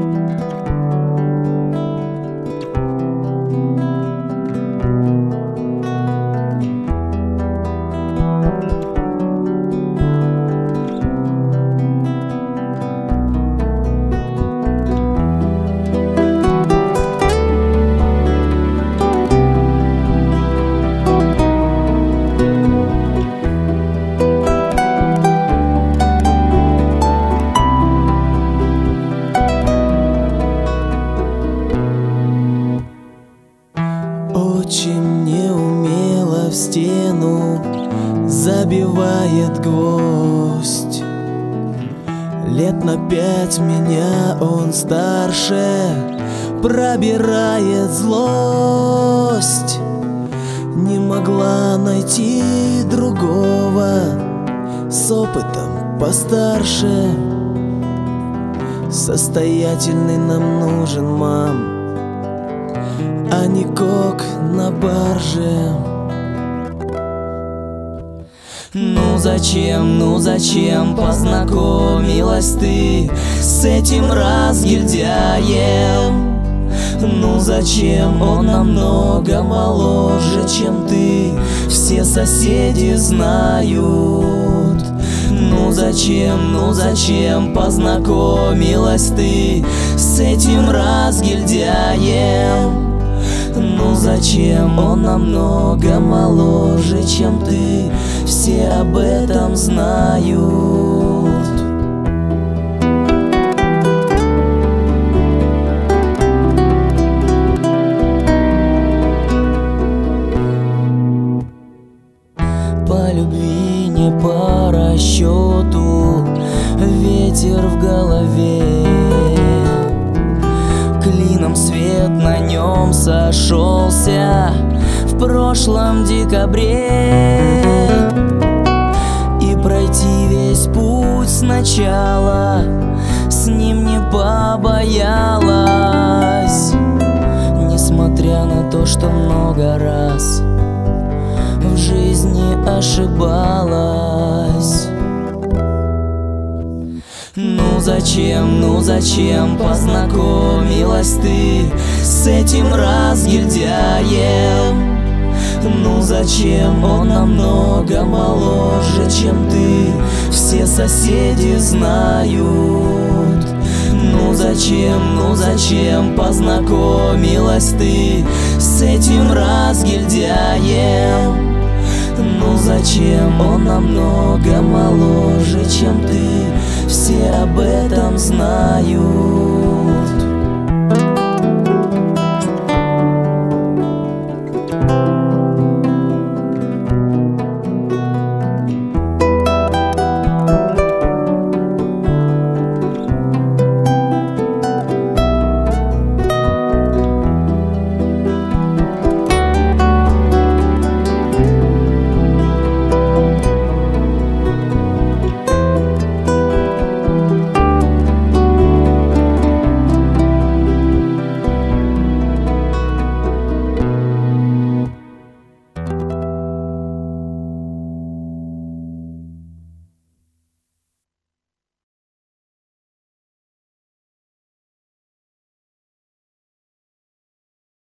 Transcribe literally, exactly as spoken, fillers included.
Очень неумело в стену забивает гвоздь. Лет на пять меня он старше, пробирает злость. Не могла найти другого с опытом постарше. Состоятельный нам нужен, мам, а не кок на барже. Ну зачем, ну зачем познакомилась ты с этим разгильдяем? Ну зачем он намного моложе, чем ты, все соседи знают. Ну зачем, ну зачем познакомилась ты с этим разгильдяем? Ну зачем он намного моложе, чем ты, все об этом знают. По любви, не по расчету, ветер в голове. Клином свет на нем сошелся в прошлом декабре. И пройти весь путь сначала с ним не побоялась, несмотря на то, что много раз в жизни ошибалась. Ну зачем, ну зачем познакомилась ты с этим разгильдяем? Ну зачем он намного моложе, чем ты, все соседи знают. Ну зачем, ну зачем познакомилась ты с этим разгильдяем? Ну зачем он намного моложе, чем ты, все об этом знают.